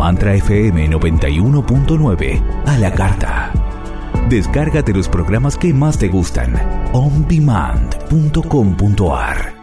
Mantra FM 91.9 a la carta. Descárgate los programas que más te gustan. ondemand.com.ar.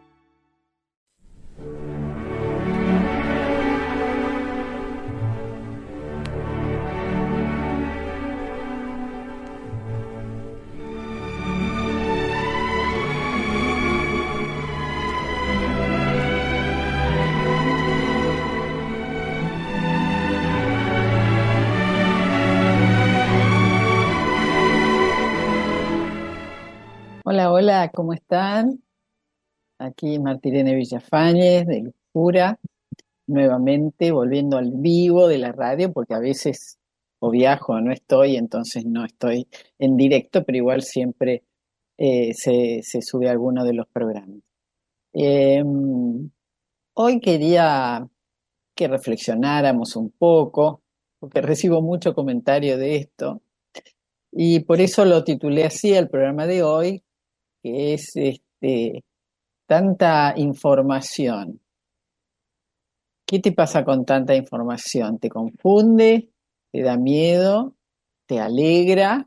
Hola, hola, ¿cómo están? Aquí Martirene Villafañez de Luzcura, nuevamente volviendo al vivo de la radio, porque a veces o viajo o no estoy, entonces no estoy en directo, pero igual siempre se sube alguno de los programas. Eh, Hoy quería que reflexionáramos un poco, porque recibo mucho comentario de esto, y por eso lo titulé así el programa de hoy, que es tanta información. ¿Qué te pasa con tanta información? ¿Te confunde? ¿Te da miedo? ¿Te alegra?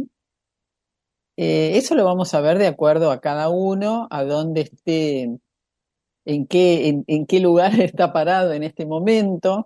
Eso lo vamos a ver de acuerdo a cada uno, a dónde esté, en qué lugar está parado en este momento,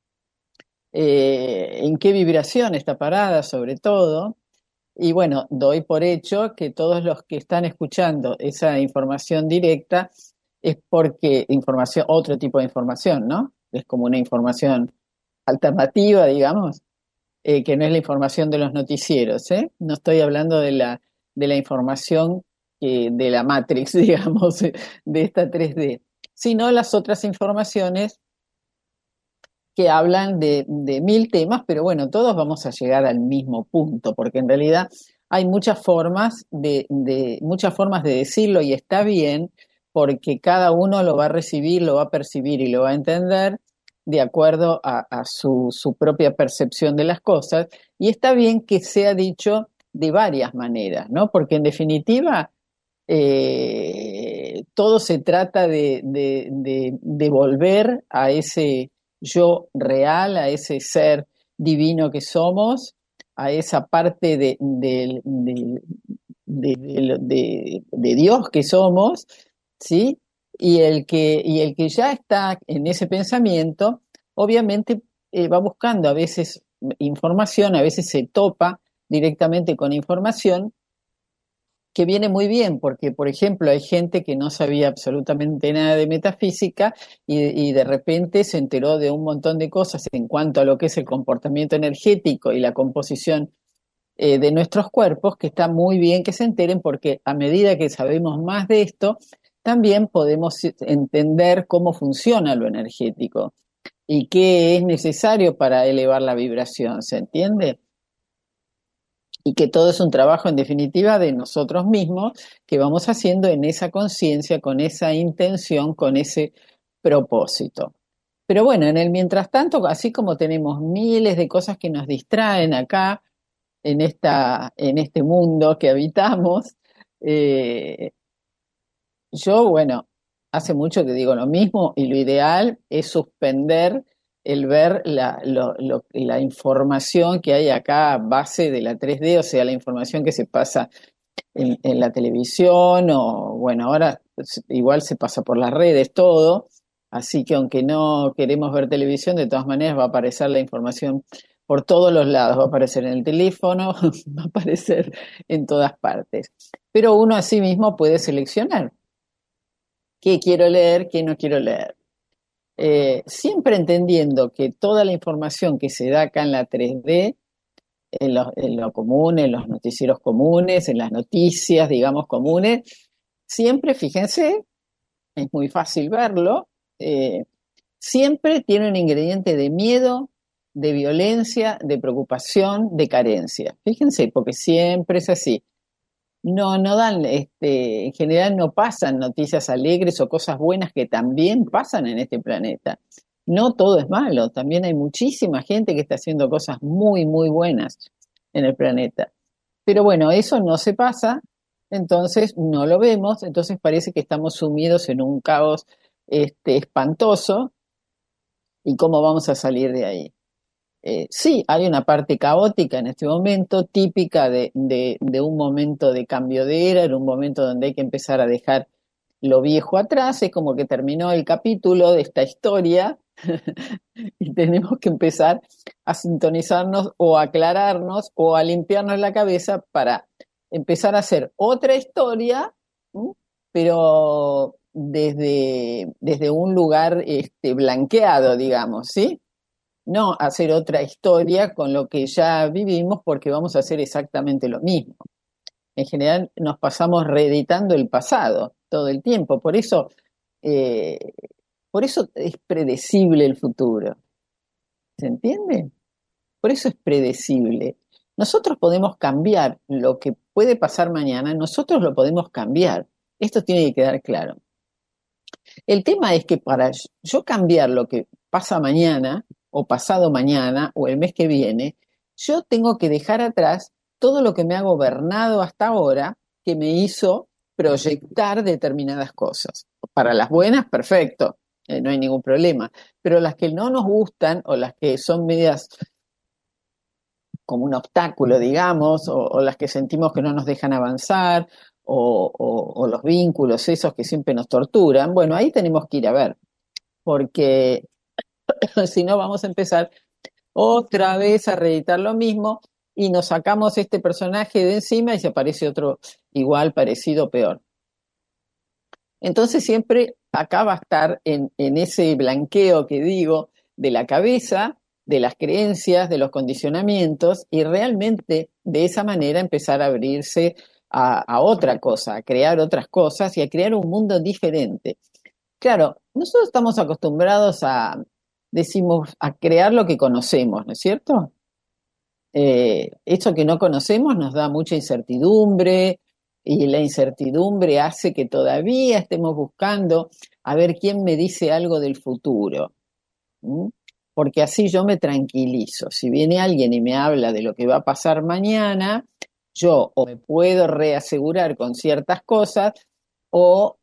en qué vibración está parada sobre todo. Y bueno, doy por hecho que todos los que están escuchando esa información directa es porque otro tipo de información, ¿no? Es como una información alternativa, digamos, que no es la información de los noticieros, ¿eh? No estoy hablando de la información de la Matrix, digamos, de esta 3D, sino las otras informaciones que hablan de mil temas, pero bueno, todos vamos a llegar al mismo punto, porque en realidad hay muchas formas muchas formas de decirlo y está bien, porque cada uno lo va a recibir, lo va a percibir y lo va a entender de acuerdo a su propia percepción de las cosas, y está bien que sea dicho de varias maneras, ¿no? Porque en definitiva todo se trata de volver a ese yo real, a ese ser divino que somos, a esa parte de Dios que somos, ¿sí? Y el que ya está en ese pensamiento, obviamente va buscando a veces información, a veces se topa directamente con información que viene muy bien, porque, por ejemplo, hay gente que no sabía absolutamente nada de metafísica y de repente se enteró de un montón de cosas en cuanto a lo que es el comportamiento energético y la composición de nuestros cuerpos, que está muy bien que se enteren, porque a medida que sabemos más de esto, también podemos entender cómo funciona lo energético y qué es necesario para elevar la vibración, ¿se entiende? Y que todo es un trabajo en definitiva de nosotros mismos que vamos haciendo en esa conciencia, con esa intención, con ese propósito. Pero bueno, en el mientras tanto, así como tenemos miles de cosas que nos distraen acá, en este mundo que habitamos, eh, yo, bueno, hace mucho que digo lo mismo y lo ideal es suspender el ver la información que hay acá a base de la 3D, o sea, la información que se pasa en la televisión o, bueno, ahora igual se pasa por las redes todo, así que aunque no queremos ver televisión, de todas maneras va a aparecer la información por todos los lados, va a aparecer en el teléfono, va a aparecer en todas partes. Pero uno así mismo puede seleccionar qué quiero leer, qué no quiero leer. Siempre entendiendo que toda la información que se da acá en la 3D, en lo común, en los noticieros comunes, en las noticias, digamos, comunes, siempre, fíjense, es muy fácil verlo, siempre tiene un ingrediente de miedo, de violencia, de preocupación, de carencia. Fíjense, porque siempre es así. No dan, en general no pasan noticias alegres o cosas buenas que también pasan en este planeta. No todo es malo, también hay muchísima gente que está haciendo cosas muy, muy buenas en el planeta. Pero bueno, eso no se pasa, entonces no lo vemos, entonces parece que estamos sumidos en un caos espantoso, ¿Y cómo vamos a salir de ahí? Sí, hay una parte caótica en este momento, típica de un momento de cambio de era, en un momento donde hay que empezar a dejar lo viejo atrás, es como que terminó el capítulo de esta historia y tenemos que empezar a sintonizarnos o a aclararnos o a limpiarnos la cabeza para empezar a hacer otra historia, ¿m? Pero desde un lugar blanqueado, digamos, ¿sí? No hacer otra historia con lo que ya vivimos porque vamos a hacer exactamente lo mismo. En general nos pasamos reeditando el pasado todo el tiempo, eh, por eso es predecible el futuro, ¿se entiende? Por eso es predecible. Nosotros podemos cambiar lo que puede pasar mañana, nosotros lo podemos cambiar. Esto tiene que quedar claro. El tema es que para yo cambiar lo que pasa mañana o pasado mañana o el mes que viene, yo tengo que dejar atrás todo lo que me ha gobernado hasta ahora, que me hizo proyectar determinadas cosas. Para las buenas, perfecto, no hay ningún problema, pero las que no nos gustan o las que son medias como un obstáculo, digamos, o las que sentimos que no nos dejan avanzar, o los vínculos esos que siempre nos torturan, bueno, ahí tenemos que ir a ver, porque si no vamos a empezar otra vez a reeditar lo mismo y nos sacamos este personaje de encima y se aparece otro igual, parecido, peor. Entonces siempre acá va a estar en ese blanqueo que digo de la cabeza, de las creencias, de los condicionamientos y realmente de esa manera empezar a abrirse a otra cosa, a crear otras cosas y a crear un mundo diferente. Claro, nosotros estamos acostumbrados decimos, a crear lo que conocemos, ¿no es cierto? Esto que no conocemos nos da mucha incertidumbre y la incertidumbre hace que todavía estemos buscando a ver quién me dice algo del futuro. ¿Mm? Porque así yo me tranquilizo. Si viene alguien y me habla de lo que va a pasar mañana, yo o me puedo reasegurar con ciertas cosas o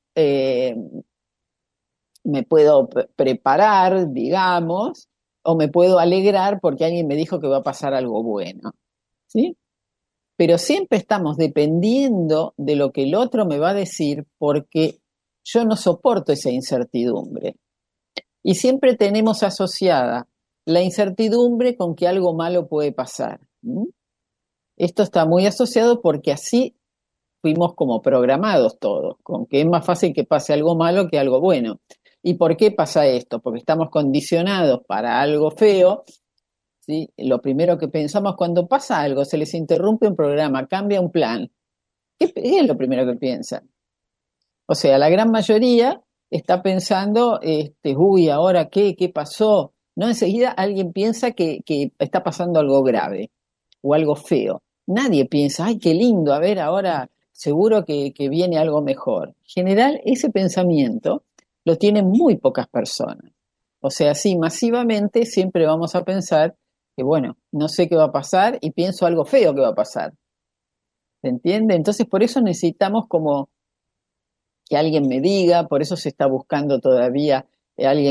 me puedo preparar, digamos, o me puedo alegrar porque alguien me dijo que va a pasar algo bueno, ¿sí? Pero siempre estamos dependiendo de lo que el otro me va a decir porque yo no soporto esa incertidumbre. Y siempre tenemos asociada la incertidumbre con que algo malo puede pasar. ¿Mm? Esto está muy asociado porque así fuimos como programados todos, con que es más fácil que pase algo malo que algo bueno. ¿Y por qué pasa esto? Porque estamos condicionados para algo feo, ¿sí? Lo primero que pensamos cuando pasa algo, se les interrumpe un programa, cambia un plan. ¿Qué es lo primero que piensan? O sea, la gran mayoría está pensando, uy, ¿ahora qué? ¿Qué pasó? No, enseguida alguien piensa que está pasando algo grave o algo feo. Nadie piensa, ay, qué lindo, a ver, ahora seguro que viene algo mejor. En general, ese pensamiento lo tienen muy pocas personas. O sea, sí, masivamente siempre vamos a pensar que, bueno, no sé qué va a pasar y pienso algo feo que va a pasar. ¿Se entiende? Entonces, por eso necesitamos como que alguien me diga, por eso se está buscando todavía alguien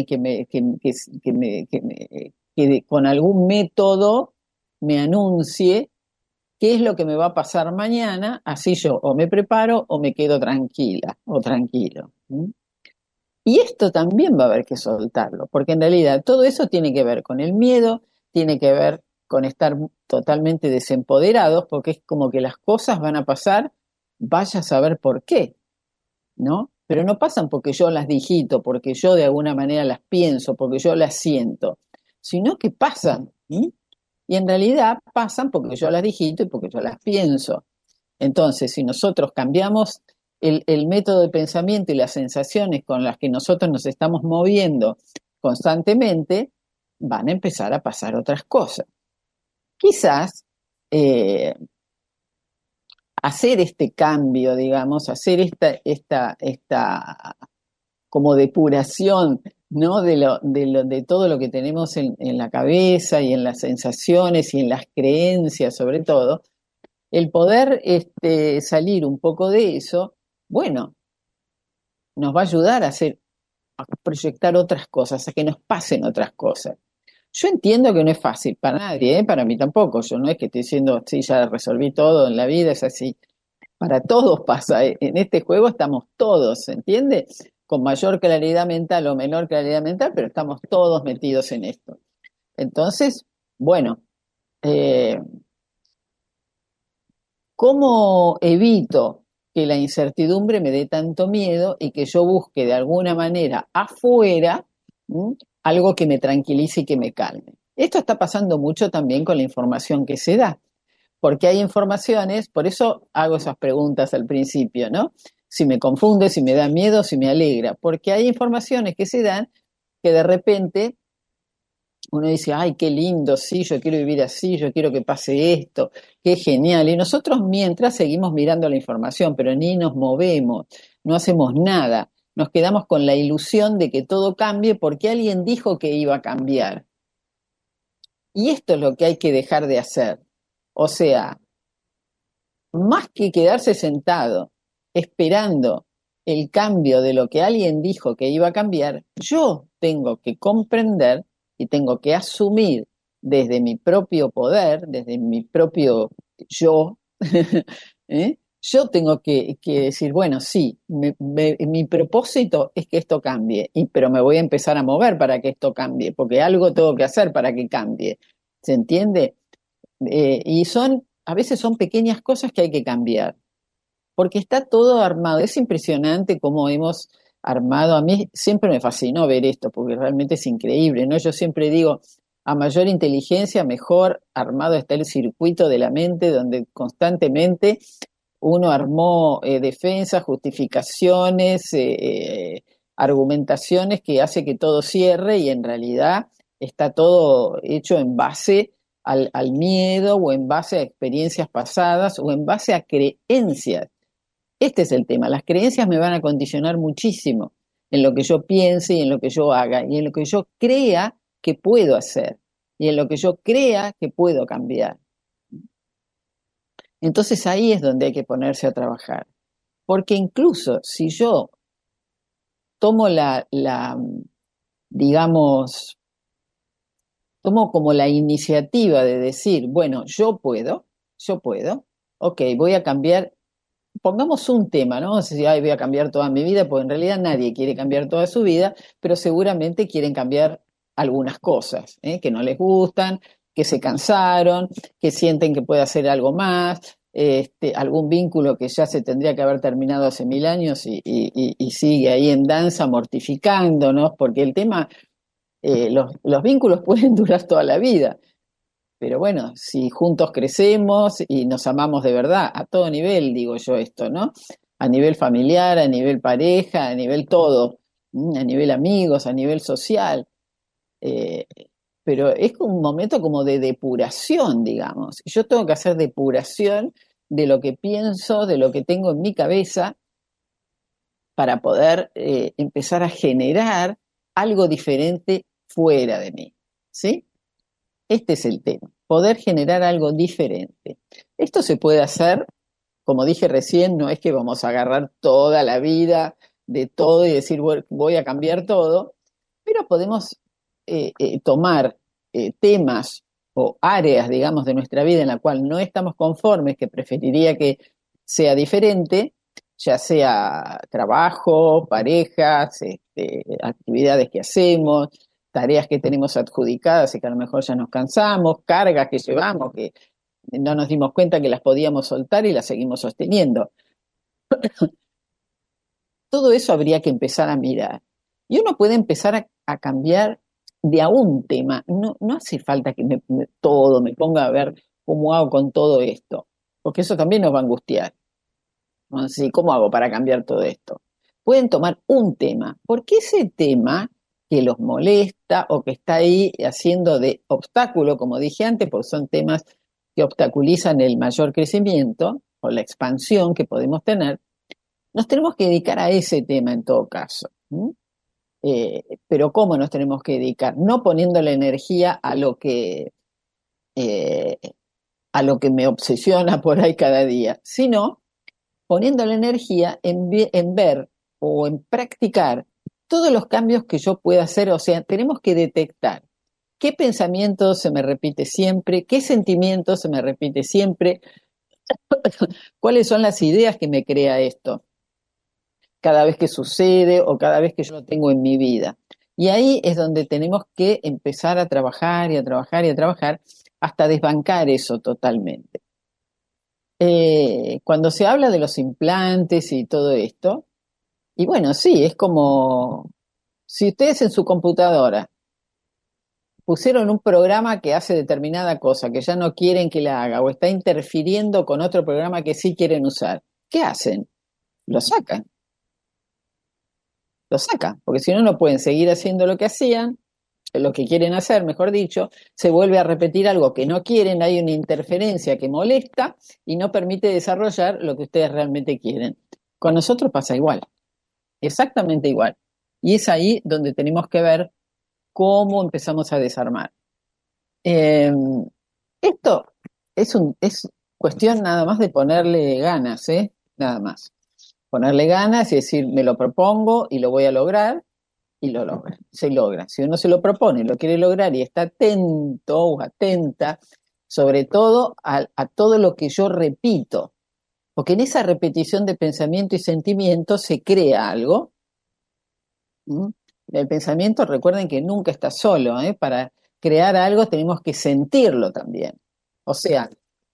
que con algún método me anuncie qué es lo que me va a pasar mañana, así yo o me preparo o me quedo tranquila o tranquilo. ¿Mm? Y esto también va a haber que soltarlo, porque en realidad todo eso tiene que ver con el miedo, tiene que ver con estar totalmente desempoderados, porque es como que las cosas van a pasar, vaya a saber por qué, ¿no? Pero no pasan porque yo las digito, porque yo de alguna manera las pienso, porque yo las siento, sino que pasan. ¿Sí? Y en realidad pasan porque yo las digito y porque yo las pienso. Entonces, si nosotros cambiamos el método de pensamiento y las sensaciones con las que nosotros nos estamos moviendo constantemente, van a empezar a pasar otras cosas. Quizás eh, hacer este cambio, digamos, hacer esta como depuración, ¿no? De todo lo que tenemos en la cabeza y en las sensaciones y en las creencias, sobre todo, el poder salir un poco de eso, bueno, nos va a ayudar a hacer proyectar otras cosas, a que nos pasen otras cosas. Yo entiendo que no es fácil para nadie, para mí tampoco. Yo no es que estoy diciendo, sí, ya resolví todo en la vida, es así. Para todos pasa. En este juego estamos todos, ¿se entiende? Con mayor claridad mental o menor claridad mental, pero estamos todos metidos en esto. Entonces, bueno, eh, ¿cómo evito que la incertidumbre me dé tanto miedo y que yo busque de alguna manera afuera algo que me tranquilice y que me calme? Esto está pasando mucho también con la información que se da, porque hay informaciones, por eso hago esas preguntas al principio, ¿no? Si me confunde, si me da miedo, si me alegra, porque hay informaciones que se dan que de repente uno dice, ay, qué lindo, sí, yo quiero vivir así, yo quiero que pase esto, qué genial. Y nosotros mientras seguimos mirando la información, pero ni nos movemos, no hacemos nada. Nos quedamos con la ilusión de que todo cambie porque alguien dijo que iba a cambiar. Y esto es lo que hay que dejar de hacer. O sea, más que quedarse sentado esperando el cambio de lo que alguien dijo que iba a cambiar, yo tengo que comprender y tengo que asumir desde mi propio poder, desde mi propio yo, ¿eh? Yo tengo que decir, bueno, sí, mi propósito es que esto cambie, pero me voy a empezar a mover para que esto cambie, porque algo tengo que hacer para que cambie. ¿Se entiende? Y a veces son pequeñas cosas que hay que cambiar, porque está todo armado. Es impresionante cómo hemos armado. A mí siempre me fascinó ver esto, porque realmente es increíble, ¿no? Yo siempre digo, a mayor inteligencia, mejor armado está el circuito de la mente, donde constantemente uno armó defensas, justificaciones, argumentaciones que hace que todo cierre y en realidad está todo hecho en base al miedo o en base a experiencias pasadas o en base a creencias. Este es el tema. Las creencias me van a condicionar muchísimo en lo que yo piense y en lo que yo haga y en lo que yo crea que puedo hacer y en lo que yo crea que puedo cambiar. Entonces ahí es donde hay que ponerse a trabajar. Porque incluso si yo tomo digamos, tomo como la iniciativa de decir, bueno, yo puedo, ok, voy a cambiar. Pongamos un tema, ¿no? No sé si ay, voy a cambiar toda mi vida, porque en realidad nadie quiere cambiar toda su vida, pero seguramente quieren cambiar algunas cosas, que no les gustan, que se cansaron, que sienten que puede hacer algo más, algún vínculo que ya se tendría que haber terminado hace 1000 años y sigue ahí en danza mortificándonos, porque el tema, los vínculos pueden durar toda la vida. Pero bueno, si juntos crecemos y nos amamos de verdad, a todo nivel, digo yo esto, ¿no? A nivel familiar, a nivel pareja, a nivel todo, a nivel amigos, a nivel social. eh, pero es un momento como de depuración, digamos. Yo tengo que hacer depuración de lo que pienso, de lo que tengo en mi cabeza, para poder empezar a generar algo diferente fuera de mí, ¿sí? Este es el tema, poder generar algo diferente. Esto se puede hacer, como dije recién, no es que vamos a agarrar toda la vida de todo y decir voy a cambiar todo, pero podemos tomar temas o áreas, digamos, de nuestra vida en la cual no estamos conformes, que preferiría que sea diferente, ya sea trabajo, parejas, actividades que hacemos, tareas que tenemos adjudicadas y que a lo mejor ya nos cansamos, cargas que llevamos, que no nos dimos cuenta que las podíamos soltar y las seguimos sosteniendo. Todo eso habría que empezar a mirar. Y uno puede empezar a cambiar de a un tema. No hace falta que todo me ponga a ver cómo hago con todo esto, porque eso también nos va a angustiar. ¿No? Sí, ¿cómo hago para cambiar todo esto? Pueden tomar un tema, porque ese tema que los molesta o que está ahí haciendo de obstáculo, como dije antes, porque son temas que obstaculizan el mayor crecimiento o la expansión que podemos tener, nos tenemos que dedicar a ese tema en todo caso. Pero ¿cómo nos tenemos que dedicar? No poniendo la energía eh, a lo que me obsesiona por ahí cada día, sino poniendo la energía en ver o en practicar todos los cambios que yo pueda hacer, o sea, tenemos que detectar qué pensamiento se me repite siempre, qué sentimiento se me repite siempre, cuáles son las ideas que me crea esto cada vez que sucede o cada vez que yo lo tengo en mi vida. Y ahí es donde tenemos que empezar a trabajar y a trabajar y a trabajar hasta desbancar eso totalmente. Cuando se habla de los implantes y todo esto, y bueno, sí, es como si ustedes en su computadora pusieron un programa que hace determinada cosa, que ya no quieren que la haga, o está interfiriendo con otro programa que sí quieren usar, ¿qué hacen? Lo sacan, lo sacan, porque si no, no pueden seguir haciendo lo que hacían, lo que quieren hacer, mejor dicho, se vuelve a repetir algo que no quieren, hay una interferencia que molesta y no permite desarrollar lo que ustedes realmente quieren. Con nosotros pasa igual, exactamente igual. Y es ahí donde tenemos que ver cómo empezamos a desarmar. Eh, Esto es cuestión nada más de ponerle ganas, ¿eh? Nada más. Ponerle ganas y decir, me lo propongo y lo voy a lograr, y lo logra, se logra. Si uno se lo propone, lo quiere lograr y está atento o atenta, sobre todo a todo lo que yo repito, porque en esa repetición de pensamiento y sentimiento se crea algo. ¿Mm? El pensamiento, recuerden que nunca está solo, ¿eh? Para crear algo tenemos que sentirlo también. O sea,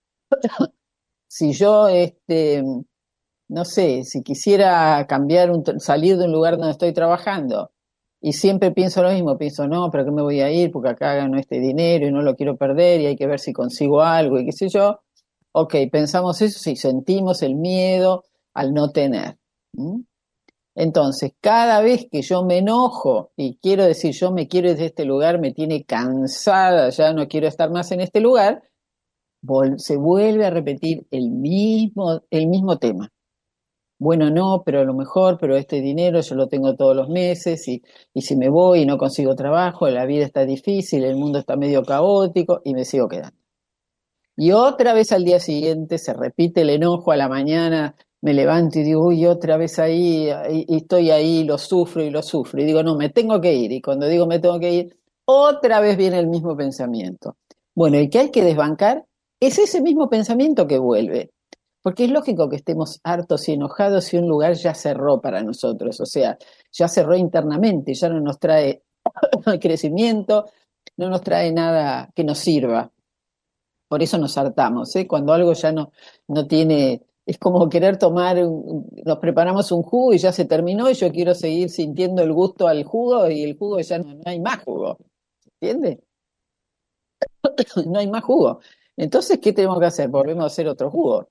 si yo, no sé, si quisiera salir de un lugar donde estoy trabajando y siempre pienso lo mismo, pienso, no, pero ¿qué me voy a ir? Porque acá gano este dinero y no lo quiero perder y hay que ver si consigo algo y qué sé yo. Ok, pensamos eso, sí, sentimos el miedo al no tener. ¿Mm? Entonces, cada vez que yo me enojo y quiero decir, yo me quiero ir de este lugar, me tiene cansada, ya no quiero estar más en este lugar, se vuelve a repetir el mismo tema. Bueno, no, pero a lo mejor, pero este dinero yo lo tengo todos los meses y si me voy y no consigo trabajo, la vida está difícil, el mundo está medio caótico y me sigo quedando. Y otra vez al día siguiente se repite el enojo, a la mañana me levanto y digo, uy, otra vez ahí, y estoy ahí, lo sufro y lo sufro. Y digo, no, me tengo que ir. Y cuando digo me tengo que ir, otra vez viene el mismo pensamiento. Bueno, el que hay que desbancar es ese mismo pensamiento que vuelve. Porque es lógico que estemos hartos y enojados si un lugar ya cerró para nosotros, o sea, ya cerró internamente, ya no nos trae crecimiento, no nos trae nada que nos sirva. Por eso nos hartamos, ¿eh? Cuando algo ya no tiene, es como querer nos preparamos un jugo y ya se terminó y yo quiero seguir sintiendo el gusto al jugo y el jugo ya no hay más jugo, ¿entiendes? No hay más jugo. Entonces, ¿qué tenemos que hacer? Volvemos a hacer otro jugo.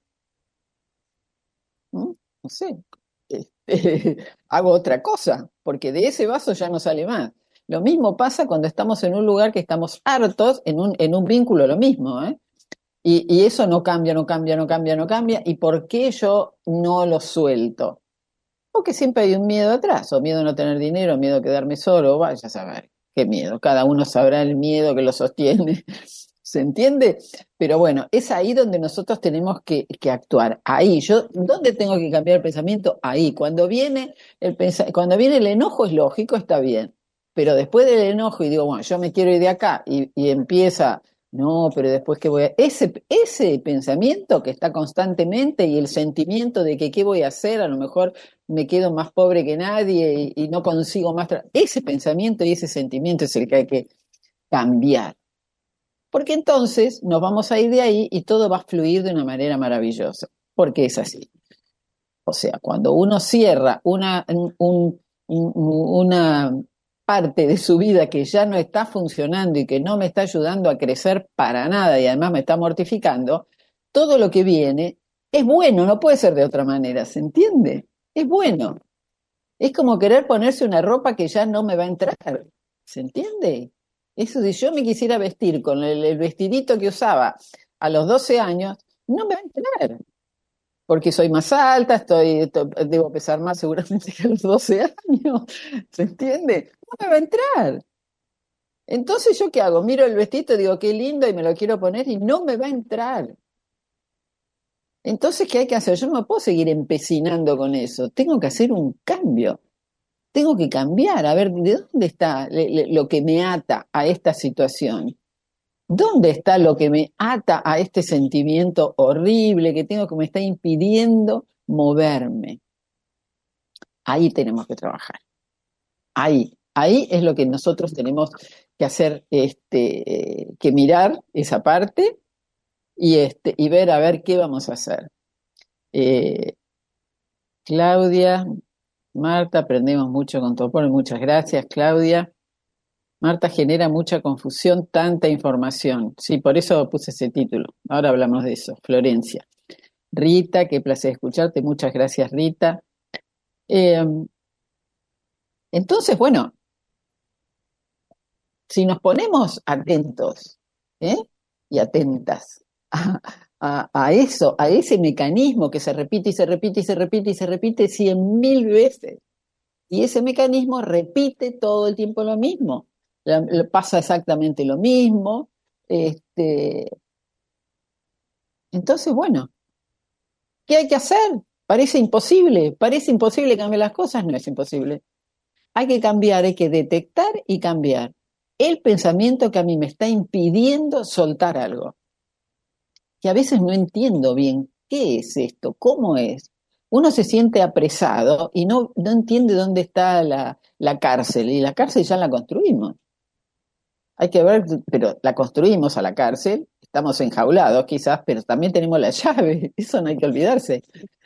¿Mm? No sé. Hago otra cosa, porque de ese vaso ya no sale más. Lo mismo pasa cuando estamos en un lugar que estamos hartos, en un vínculo lo mismo, ¿eh? Y eso no cambia, no cambia, no cambia, no cambia. ¿Y por qué yo no lo suelto? Porque siempre hay un miedo atrás, o miedo a no tener dinero, miedo a quedarme solo, vaya a saber qué miedo. Cada uno sabrá el miedo que lo sostiene. ¿Se entiende? Pero bueno, es ahí donde nosotros tenemos que actuar. Ahí, ¿dónde tengo que cambiar el pensamiento? Ahí. Cuando viene el enojo es lógico, está bien. Pero después del enojo y digo, bueno, yo me quiero ir de acá y empieza, no, pero después qué voy a... Ese pensamiento que está constantemente y el sentimiento de que qué voy a hacer, a lo mejor me quedo más pobre que nadie y no consigo más... Ese pensamiento y ese sentimiento es el que hay que cambiar. Porque entonces nos vamos a ir de ahí y todo va a fluir de una manera maravillosa, porque es así. O sea, cuando uno cierra una parte de su vida que ya no está funcionando y que no me está ayudando a crecer para nada y además me está mortificando, todo lo que viene es bueno, no puede ser de otra manera, ¿se entiende? Es bueno. Es como querer ponerse una ropa que ya no me va a entrar, ¿se entiende? Eso si yo me quisiera vestir con el vestidito que usaba a los 12 años, no me va a entrar, porque soy más alta, debo pesar más seguramente que a los 12 años, ¿se entiende? No me va a entrar. Entonces, ¿yo qué hago? Miro el vestido, digo, qué lindo y me lo quiero poner y no me va a entrar. Entonces, ¿qué hay que hacer? Yo no me puedo seguir empecinando con eso, tengo que hacer un cambio. tengo que cambiar, a ver, ¿de dónde está lo que me ata a esta situación? ¿Dónde está lo que me ata a este sentimiento horrible que tengo que me está impidiendo moverme? Ahí tenemos que trabajar. Ahí es lo que nosotros tenemos que hacer, que mirar esa parte y ver a ver qué vamos a hacer. Eh, Claudia, Marta, aprendemos mucho con Topor, muchas gracias, Claudia. Marta, genera mucha confusión, tanta información. Sí, por eso puse ese título. Ahora hablamos de eso. Florencia. Rita, qué placer escucharte. Muchas gracias, Rita. Eh, entonces, bueno, si nos ponemos atentos, ¿eh? Y atentas a eso, a ese mecanismo que se repite y se repite y se repite y se repite 100.000 veces, y ese mecanismo repite todo el tiempo lo mismo, pasa exactamente lo mismo, entonces, bueno, ¿qué hay que hacer? Parece imposible cambiar las cosas, no es imposible. Hay que cambiar, hay que detectar y cambiar el pensamiento que a mí me está impidiendo soltar algo, que a veces no entiendo bien qué es esto, cómo es. Uno se siente apresado y no entiende dónde está la cárcel, y la cárcel ya la construimos. Hay que ver, pero la construimos a la cárcel, estamos enjaulados quizás, pero también tenemos la llave, eso no hay que olvidarse.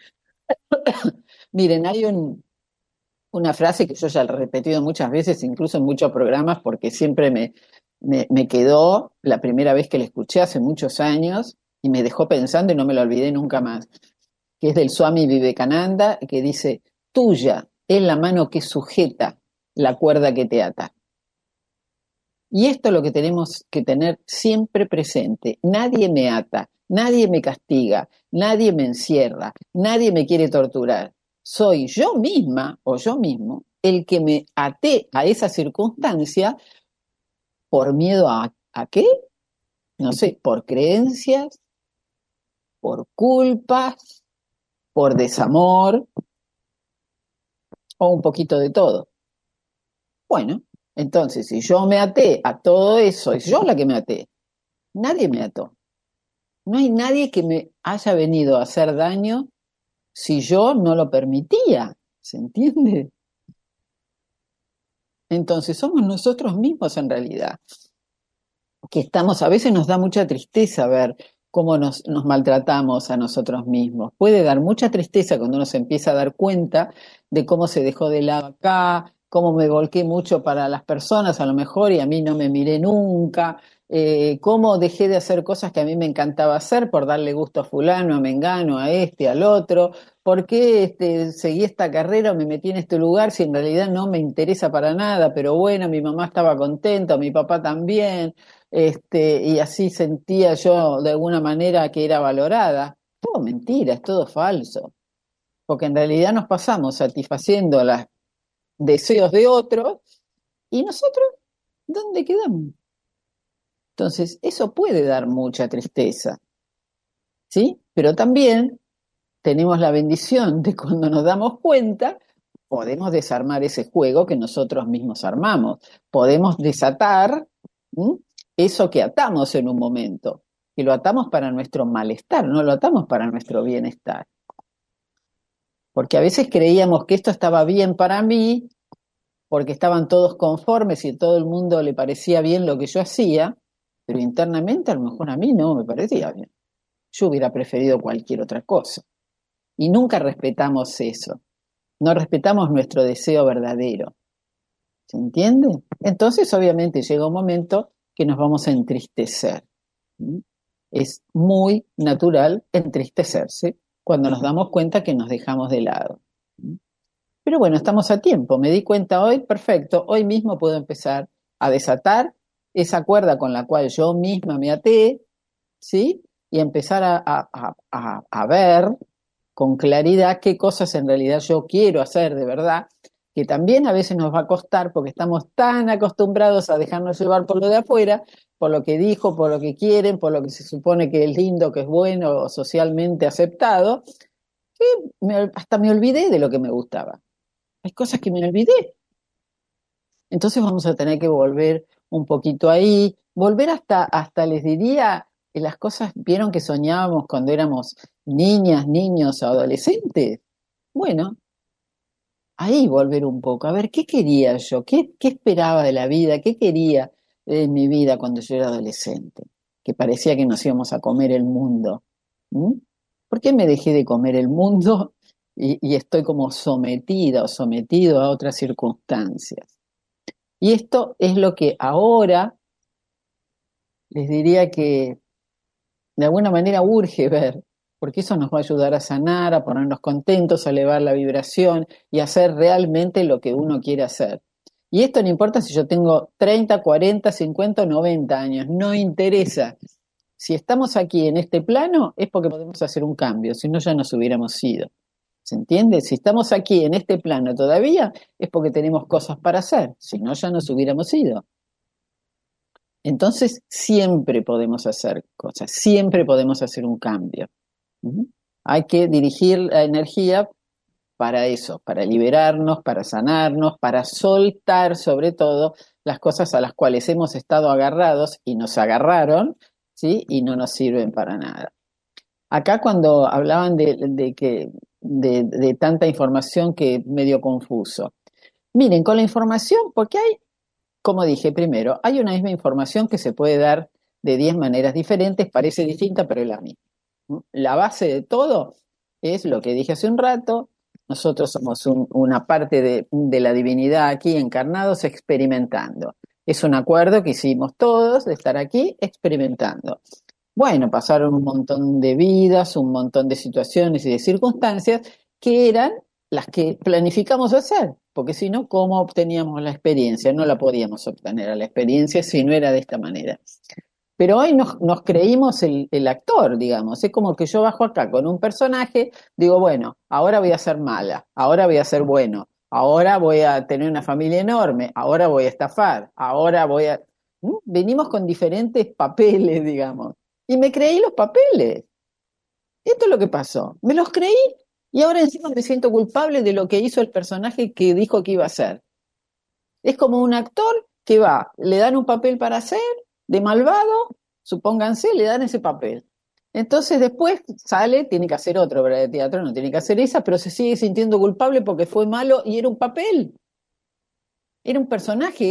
Miren, hay una frase que yo ya la he repetido muchas veces, incluso en muchos programas, porque siempre me quedó la primera vez que la escuché hace muchos años y me dejó pensando y no me la olvidé nunca más, que es del Swami Vivekananda, que dice, tuya es la mano que sujeta la cuerda que te ata. Y esto es lo que tenemos que tener siempre presente. Nadie me ata, nadie me castiga, nadie me encierra, nadie me quiere torturar. Soy yo misma o yo mismo el que me até a esa circunstancia por miedo ¿a qué? No sé, por creencias, por culpas, por desamor o un poquito de todo. Bueno, entonces si yo me até a todo eso, es yo la que me até, nadie me ató. No hay nadie que me haya venido a hacer daño si yo no lo permitía, ¿se entiende? Entonces somos nosotros mismos en realidad, que estamos, a veces nos da mucha tristeza ver cómo nos maltratamos a nosotros mismos. Puede dar mucha tristeza cuando uno se empieza a dar cuenta de cómo se dejó de lado acá, cómo me volqué mucho para las personas a lo mejor y a mí no me miré nunca, cómo dejé de hacer cosas que a mí me encantaba hacer por darle gusto a fulano, a mengano, a este, al otro, por qué seguí esta carrera o me metí en este lugar si en realidad no me interesa para nada, pero bueno, mi mamá estaba contenta, mi papá también, y así sentía yo de alguna manera que era valorada. Todo mentira, es todo falso, porque en realidad nos pasamos satisfaciendo los deseos de otros y nosotros, ¿dónde quedamos? Entonces, eso puede dar mucha tristeza, ¿sí? Pero también tenemos la bendición de cuando nos damos cuenta, podemos desarmar ese juego que nosotros mismos armamos, podemos desatar, ¿m?, eso que atamos en un momento, que lo atamos para nuestro malestar, no lo atamos para nuestro bienestar. Porque a veces creíamos que esto estaba bien para mí, porque estaban todos conformes y a todo el mundo le parecía bien lo que yo hacía, pero internamente a lo mejor a mí no me parecía bien. Yo hubiera preferido cualquier otra cosa. Y nunca respetamos eso. No respetamos nuestro deseo verdadero. ¿Se entiende? Entonces, obviamente, llega un momento que nos vamos a entristecer. ¿Mm? Es muy natural entristecerse cuando nos damos cuenta que nos dejamos de lado. ¿Mm? Pero bueno, estamos a tiempo. Me di cuenta hoy, perfecto, hoy mismo puedo empezar a desatar esa cuerda con la cual yo misma me até, ¿sí? Y empezar a ver con claridad qué cosas en realidad yo quiero hacer de verdad, que también a veces nos va a costar porque estamos tan acostumbrados a dejarnos llevar por lo de afuera, por lo que dijo, por lo que quieren, por lo que se supone que es lindo, que es bueno, socialmente aceptado, que hasta me olvidé de lo que me gustaba. Hay cosas que me olvidé, Entonces vamos a tener que volver un poquito ahí, volver hasta les diría, las cosas, ¿vieron que soñábamos cuando éramos niñas, niños, adolescentes? Bueno, ahí volver un poco, a ver qué quería yo, qué esperaba de la vida, qué quería en mi vida cuando yo era adolescente, que parecía que nos íbamos a comer el mundo. ¿Mm? ¿Por qué me dejé de comer el mundo y estoy como sometida o sometido a otras circunstancias? Y esto es lo que ahora les diría que de alguna manera urge ver, porque eso nos va a ayudar a sanar, a ponernos contentos, a elevar la vibración y a hacer realmente lo que uno quiere hacer. Y esto no importa si yo tengo 30, 40, 50 o 90 años, no interesa. Si estamos aquí en este plano es porque podemos hacer un cambio, si no ya nos hubiéramos ido. ¿Se entiende? Si estamos aquí en este plano todavía es porque tenemos cosas para hacer, si no ya nos hubiéramos ido. Entonces, siempre podemos hacer cosas, siempre podemos hacer un cambio. ¿Mm? Hay que dirigir la energía para eso, para liberarnos, para sanarnos, para soltar sobre todo las cosas a las cuales hemos estado agarrados y nos agarraron, ¿sí? Y no nos sirven para nada. Acá cuando hablaban de tanta información que medio confuso. Miren, con la información, porque hay, como dije primero, hay una misma información que se puede dar de 10 maneras diferentes, parece distinta, pero es la misma. La base de todo es lo que dije hace un rato, nosotros somos una parte de la divinidad aquí encarnados experimentando. Es un acuerdo que hicimos todos de estar aquí experimentando. Bueno, pasaron un montón de vidas, un montón de situaciones y de circunstancias que eran las que planificamos hacer, porque si no, ¿cómo obteníamos la experiencia? No la podíamos obtener a la experiencia si no era de esta manera. Pero hoy nos creímos el actor, digamos. Es como que yo bajo acá con un personaje, digo, bueno, ahora voy a ser mala, ahora voy a ser bueno, ahora voy a tener una familia enorme, ahora voy a estafar, ahora voy a... ¿Mm? Venimos con diferentes papeles, digamos. Y me creí los papeles. Esto es lo que pasó. Me los creí y ahora encima me siento culpable de lo que hizo el personaje que dijo que iba a hacer. Es como un actor que va, le dan un papel para hacer, de malvado, supónganse, le dan ese papel. Entonces después sale, tiene que hacer otra obra de teatro, no tiene que hacer esa, pero se sigue sintiendo culpable porque fue malo y era un papel, era un personaje,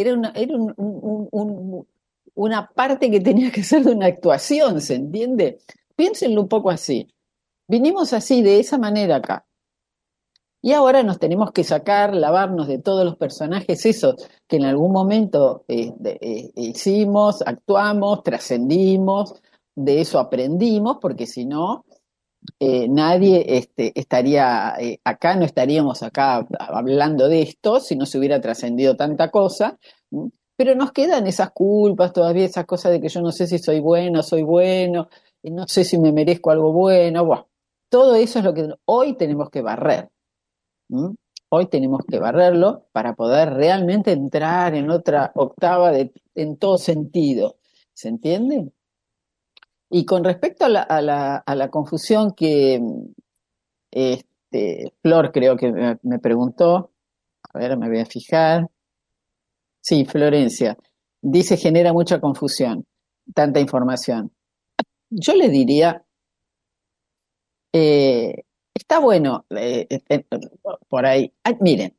una parte que tenía que ser de una actuación, ¿se entiende? Piénsenlo un poco así. Vinimos así, de esa manera acá. Y ahora nos tenemos que sacar, lavarnos de todos los personajes esos que en algún momento hicimos, actuamos, trascendimos, de eso aprendimos, porque si no, nadie estaría acá, no estaríamos acá hablando de esto si no se hubiera trascendido tanta cosa. ¿Mm? Pero nos quedan esas culpas todavía, esas cosas de que yo no sé si soy bueno, no sé si me merezco algo bueno. Bueno, todo eso es lo que hoy tenemos que barrer. ¿Mm? Hoy tenemos que barrerlo para poder realmente entrar en otra octava en todo sentido. ¿Se entiende? Y con respecto a la confusión que Flor creo que me preguntó, a ver, me voy a fijar. Sí, Florencia, dice genera mucha confusión, tanta información. Yo le diría, está bueno por ahí. Ay, miren,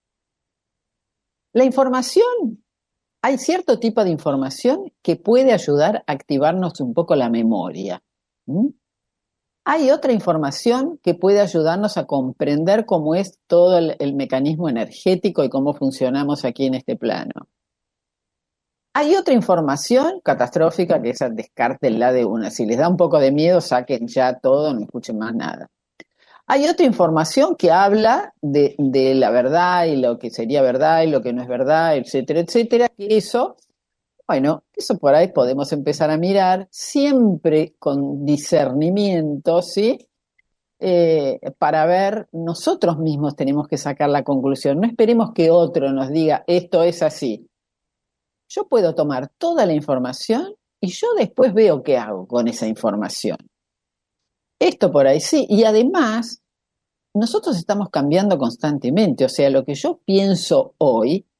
la información, hay cierto tipo de información que puede ayudar a activarnos un poco la memoria. ¿Mm? Hay otra información que puede ayudarnos a comprender cómo es todo el mecanismo energético y cómo funcionamos aquí en este plano. Hay otra información catastrófica que esa descártenla de una. Si les da un poco de miedo, saquen ya todo, no escuchen más nada. Hay otra información que habla de la verdad y lo que sería verdad y lo que no es verdad, etcétera, etcétera. Que eso, bueno, eso por ahí podemos empezar a mirar, siempre con discernimiento, ¿sí? Para ver, nosotros mismos tenemos que sacar la conclusión. No esperemos que otro nos diga, esto es así. Yo puedo tomar toda la información y yo después veo qué hago con esa información. Esto por ahí sí. Y además, nosotros estamos cambiando constantemente. O sea, lo que yo pienso hoy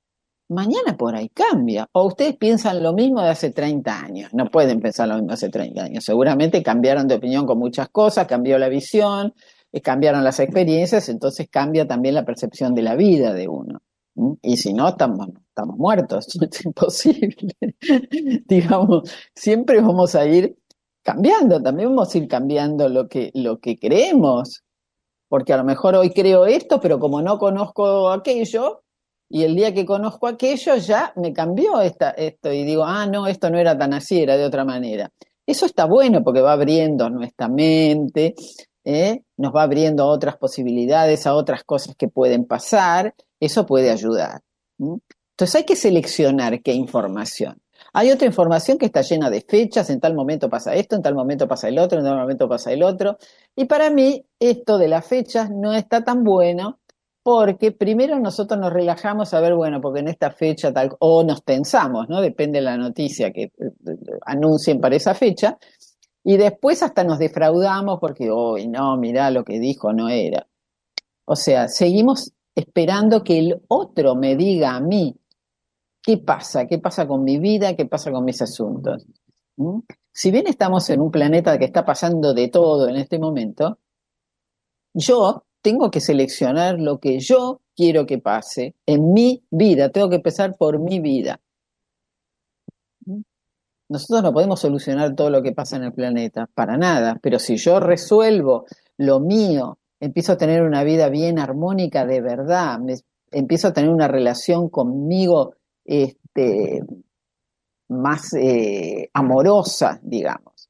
mañana por ahí cambia. O ustedes piensan lo mismo de hace 30 años. No pueden pensar lo mismo de hace 30 años. Seguramente cambiaron de opinión con muchas cosas, cambió la visión, cambiaron las experiencias, entonces cambia también la percepción de la vida de uno. Y si no, estamos muertos, es imposible. Digamos, siempre vamos a ir cambiando, también vamos a ir cambiando lo que creemos, porque a lo mejor hoy creo esto, pero como no conozco aquello, y el día que conozco aquello ya me cambió esto y digo, no, esto no era tan así, era de otra manera. Eso está bueno porque va abriendo nuestra mente, nos va abriendo a otras posibilidades, a otras cosas que pueden pasar, eso puede ayudar. Entonces hay que seleccionar qué información. Hay otra información que está llena de fechas, en tal momento pasa esto, en tal momento pasa el otro, en tal momento pasa el otro. Y para mí esto de las fechas no está tan bueno porque primero nosotros nos relajamos a ver, bueno, porque en esta fecha tal, o nos pensamos, ¿no? Depende de la noticia que anuncien para esa fecha, y después hasta nos defraudamos porque, hoy no, mirá lo que dijo, no era. O sea, seguimos esperando que el otro me diga a mí qué pasa con mi vida, qué pasa con mis asuntos. Si bien estamos en un planeta que está pasando de todo en este momento, yo tengo que seleccionar lo que yo quiero que pase en mi vida, tengo que empezar por mi vida. Nosotros no podemos solucionar todo lo que pasa en el planeta, para nada, pero si yo resuelvo lo mío, empiezo a tener una vida bien armónica de verdad, empiezo a tener una relación conmigo más amorosa, digamos.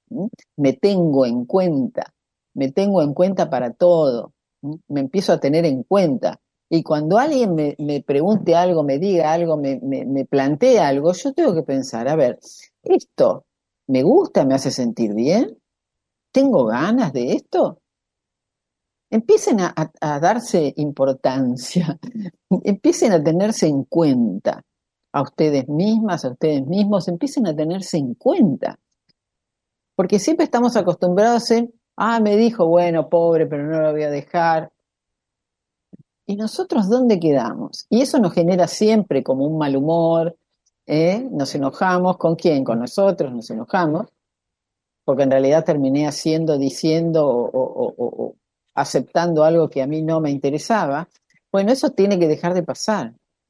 Me tengo en cuenta para todo, me empiezo a tener en cuenta. Y cuando alguien me pregunte algo, me diga algo, me plantee algo, yo tengo que pensar, a ver, ¿esto me gusta, me hace sentir bien? ¿Tengo ganas de esto? Empiecen a darse importancia, empiecen a tenerse en cuenta a ustedes mismas, a ustedes mismos, empiecen a tenerse en cuenta. Porque siempre estamos acostumbrados en, me dijo, bueno, pobre, pero no lo voy a dejar. ¿Y nosotros dónde quedamos? Y eso nos genera siempre como un mal humor, nos enojamos. ¿Con quién? Con nosotros nos enojamos, porque en realidad terminé haciendo, diciendo o aceptando algo que a mí no me interesaba. Bueno, eso tiene que dejar de pasar.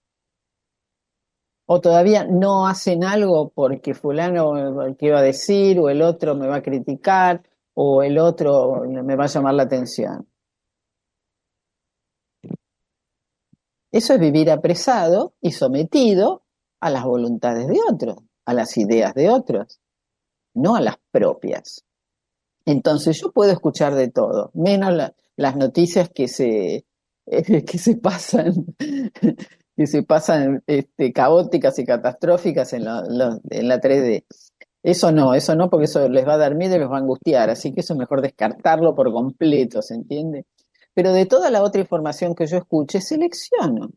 O todavía no hacen algo porque fulano que iba a decir, o el otro me va a criticar, o el otro me va a llamar la atención. Eso es vivir apresado y sometido a las voluntades de otros, a las ideas de otros, no a las propias. Entonces yo puedo escuchar de todo, menos las noticias que se pasan, que se pasan caóticas y catastróficas en la 3D. Eso no, porque eso les va a dar miedo y los va a angustiar, así que eso es mejor descartarlo por completo, ¿se entiende? Pero de toda la otra información que yo escuche, selecciono,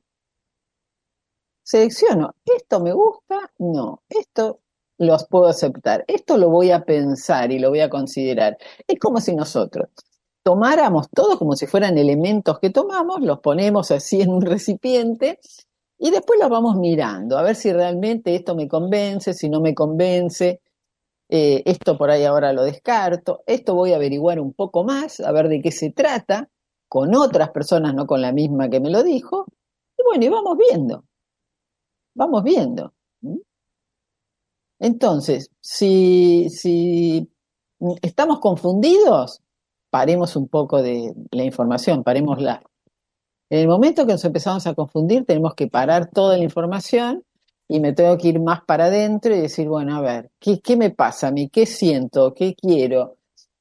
esto me gusta, no, esto los puedo aceptar, esto lo voy a pensar y lo voy a considerar. Es como si nosotros tomáramos todo como si fueran elementos que tomamos, los ponemos así en un recipiente y después los vamos mirando, a ver si realmente esto me convence, si no me convence, esto por ahí ahora lo descarto, esto voy a averiguar un poco más, a ver de qué se trata, con otras personas, no con la misma que me lo dijo, y bueno, y vamos viendo. Vamos viendo. Entonces, si estamos confundidos, paremos un poco de la información, parémosla. En el momento que nos empezamos a confundir, tenemos que parar toda la información y me tengo que ir más para adentro y decir, bueno, a ver, ¿qué me pasa a mí? ¿Qué siento? ¿Qué quiero?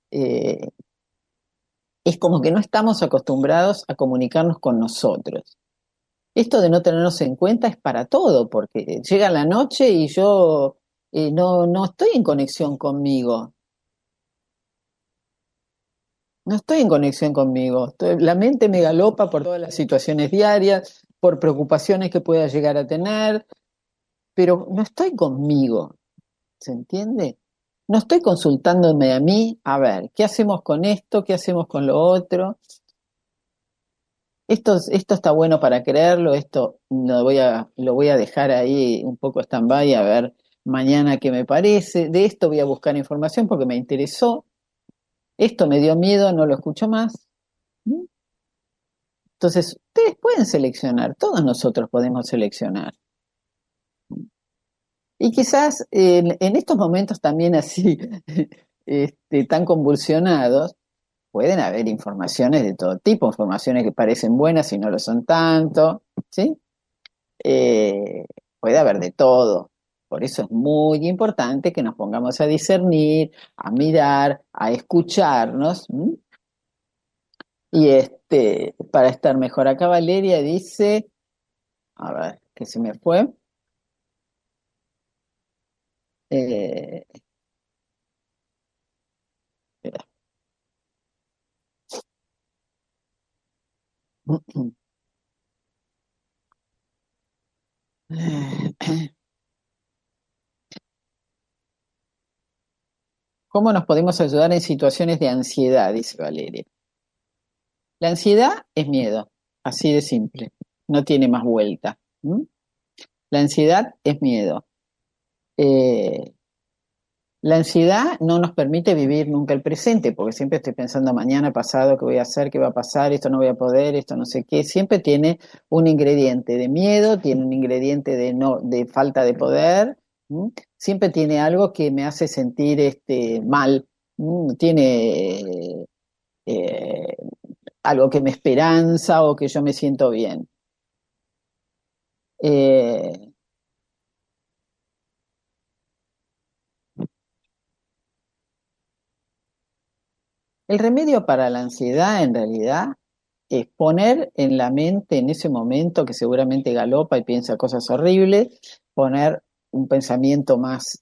Es como que no estamos acostumbrados a comunicarnos con nosotros. Esto de no tenernos en cuenta es para todo, porque llega la noche y yo no estoy en conexión conmigo. No estoy en conexión conmigo. La mente me galopa por todas las situaciones diarias, por preocupaciones que pueda llegar a tener, pero no estoy conmigo. ¿Se entiende? No estoy consultándome a mí, a ver, ¿qué hacemos con esto? ¿Qué hacemos con lo otro? Esto está bueno para creerlo, esto lo voy a dejar ahí un poco stand-by a ver mañana qué me parece. De esto voy a buscar información porque me interesó. Esto me dio miedo, no lo escucho más. ¿Mm? Entonces, ustedes pueden seleccionar, todos nosotros podemos seleccionar. Y quizás en estos momentos también así, tan convulsionados, pueden haber informaciones de todo tipo, informaciones que parecen buenas y no lo son tanto, ¿sí? Eh, Puede haber de todo. Por eso es muy importante que nos pongamos a discernir, a mirar, a escucharnos, ¿m? Y para estar mejor. Acá Valeria dice, a ver, que se me fue. Eh, espera. ¿Cómo nos podemos ayudar en situaciones de ansiedad? Dice Valeria. La ansiedad es miedo, así de simple, no tiene más vuelta. ¿M? La ansiedad es miedo. Eh, la ansiedad no nos permite vivir nunca el presente, porque siempre estoy pensando mañana, pasado, qué voy a hacer, qué va a pasar, esto no voy a poder, esto no sé qué. Siempre tiene un ingrediente de miedo, tiene un ingrediente de falta de poder. ¿M? Siempre tiene algo que me hace sentir mal. ¿M? Tiene eh, algo que me esperanza o que yo me siento bien. Eh, el remedio para la ansiedad en realidad es poner en la mente en ese momento que seguramente galopa y piensa cosas horribles, poner un pensamiento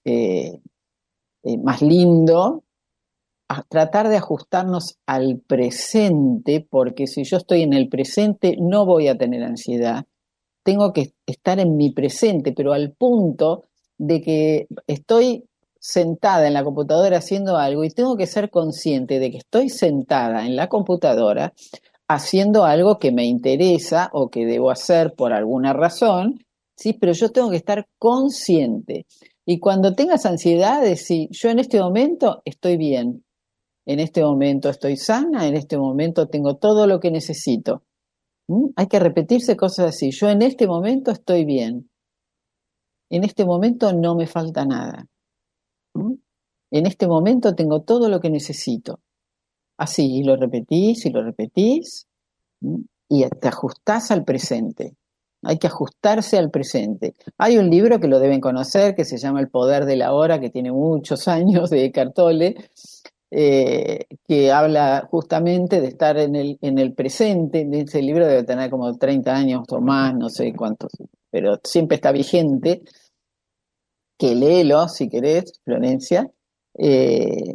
más lindo, a tratar de ajustarnos al presente, porque si yo estoy en el presente no voy a tener ansiedad. Tengo que estar en mi presente, pero al punto de que estoy sentada en la computadora haciendo algo y tengo que ser consciente de que estoy sentada en la computadora haciendo algo que me interesa o que debo hacer por alguna razón, ¿sí? Pero yo tengo que estar consciente. Y cuando tengas ansiedad, decir, yo en este momento estoy bien, en este momento estoy sana, en este momento tengo todo lo que necesito. ¿Mm? Hay que repetirse cosas así. Yo en este momento estoy bien. En este momento no me falta nada. ¿Mm? En este momento tengo todo lo que necesito. Así, y lo repetís y lo repetís, ¿m? Y te ajustás al presente. Hay que ajustarse al presente. Hay un libro que lo deben conocer que se llama El poder de la hora, que tiene muchos años, de Eckhart Tolle, que habla justamente de estar en el presente. Ese libro debe tener como 30 años o más, no sé cuántos, pero siempre está vigente. Que léelo si querés, Florencia. Eh,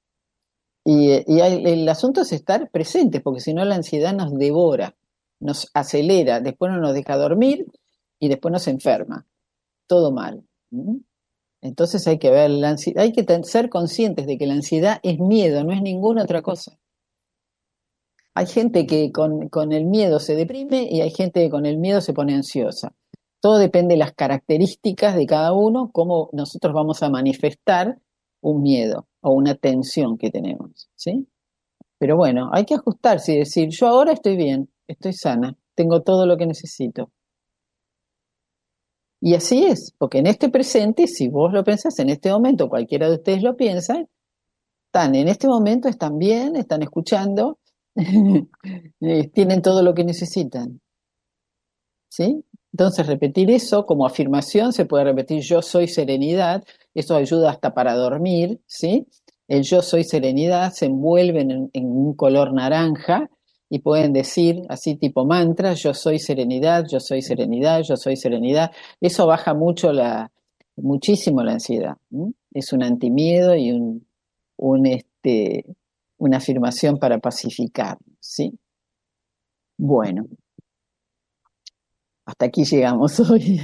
el asunto es estar presentes, porque si no la ansiedad nos devora, nos acelera, después no nos deja dormir y después nos enferma. Todo mal. ¿Mm? Entonces hay que ver la ansiedad, hay que ser conscientes de que la ansiedad es miedo, no es ninguna otra cosa. Hay gente que con el miedo se deprime y hay gente que con el miedo se pone ansiosa. Todo depende de las características de cada uno, cómo nosotros vamos a manifestar un miedo o una tensión que tenemos, ¿sí? Pero bueno, hay que ajustarse y decir, yo ahora estoy bien, estoy sana, tengo todo lo que necesito. Y así es, porque en este presente, si vos lo pensás en este momento, cualquiera de ustedes lo piensa, están en este momento, están bien, están escuchando, tienen todo lo que necesitan, ¿sí? Entonces repetir eso como afirmación, se puede repetir yo soy serenidad, eso ayuda hasta para dormir, ¿sí? El yo soy serenidad se envuelve en un color naranja y pueden decir así tipo mantra, yo soy serenidad, yo soy serenidad, yo soy serenidad. Eso baja muchísimo la ansiedad. ¿M? Es un antimiedo y un, este, una afirmación para pacificar, ¿sí? Bueno, hasta aquí llegamos hoy.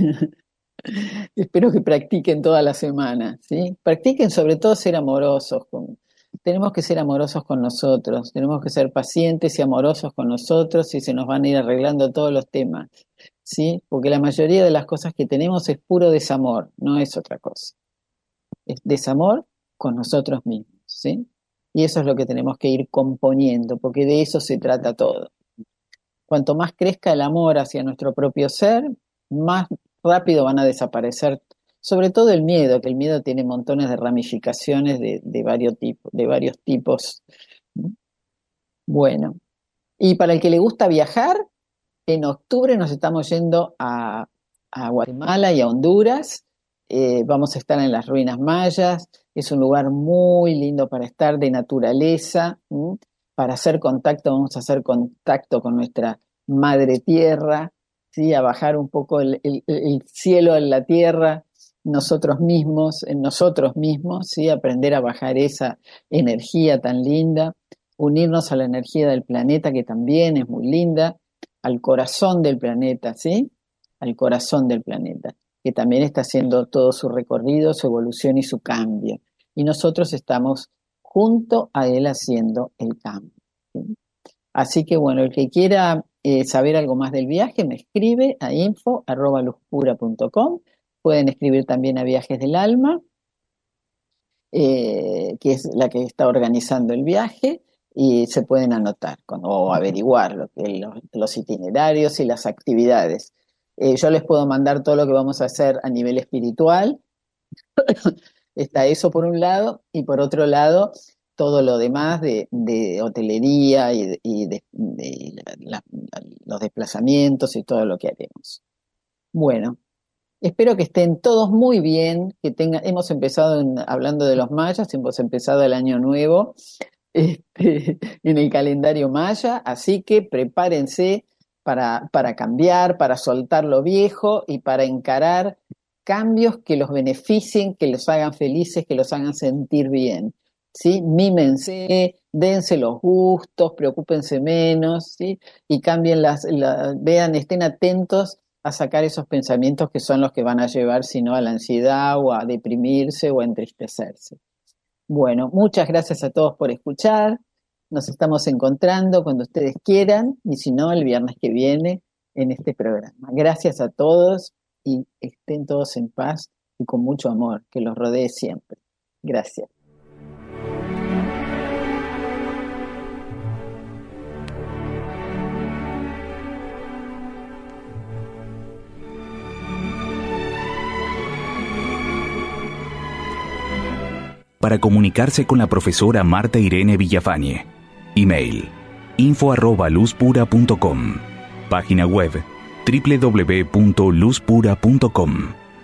Espero que practiquen toda la semana, ¿sí? Practiquen sobre todo ser amorosos tenemos que ser amorosos con nosotros, tenemos que ser pacientes y amorosos con nosotros y se nos van a ir arreglando todos los temas, ¿sí? Porque la mayoría de las cosas que tenemos es puro desamor, no es otra cosa. Es desamor con nosotros mismos, ¿sí? Y eso es lo que tenemos que ir componiendo, porque de eso se trata todo. Cuanto más crezca el amor hacia nuestro propio ser, más rápido van a desaparecer, sobre todo el miedo, que el miedo tiene montones de ramificaciones de varios tipos. Bueno, y para el que le gusta viajar, en octubre nos estamos yendo a Guatemala y a Honduras. Vamos a estar en las ruinas mayas. Es un lugar muy lindo para estar, de naturaleza. Para hacer contacto, vamos a hacer contacto con nuestra madre tierra, ¿sí? A bajar un poco el cielo en la tierra, en nosotros mismos, ¿sí? Aprender a bajar esa energía tan linda, unirnos a la energía del planeta, que también es muy linda, al corazón del planeta, ¿sí? Al corazón del planeta, que también está haciendo todo su recorrido, su evolución y su cambio. Y nosotros estamos junto a él haciendo el cambio, ¿sí? Así que bueno, el que quiera saber algo más del viaje, me escribe a info@luzpura.com. Pueden escribir también a Viajes del Alma, que es la que está organizando el viaje, y se pueden anotar o averiguar los itinerarios y las actividades. Yo les puedo mandar todo lo que vamos a hacer a nivel espiritual. Está eso por un lado, y por otro lado todo lo demás de hotelería y de los desplazamientos y todo lo que haremos. Bueno, espero que estén todos muy bien, hemos empezado hablando de los mayas, hemos empezado el año nuevo en el calendario maya, así que prepárense para cambiar, para soltar lo viejo y para encarar cambios que los beneficien, que los hagan felices, que los hagan sentir bien, ¿sí? Mímense, dense los gustos, preocúpense menos, ¿sí? Y cambien vean, estén atentos a sacar esos pensamientos que son los que van a llevar, si no, a la ansiedad o a deprimirse o a entristecerse. Bueno, muchas gracias a todos por escuchar. Nos estamos encontrando cuando ustedes quieran, y si no, el viernes que viene en este programa. Gracias a todos y estén todos en paz y con mucho amor, que los rodee siempre. Gracias. Para comunicarse con la profesora Marta Irene Villafañe, email info@luzpura.com, página web www.luzpura.com.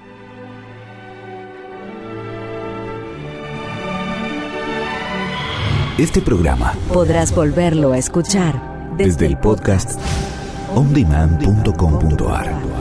Este programa podrás volverlo a escuchar desde el podcast ondemand.com.ar.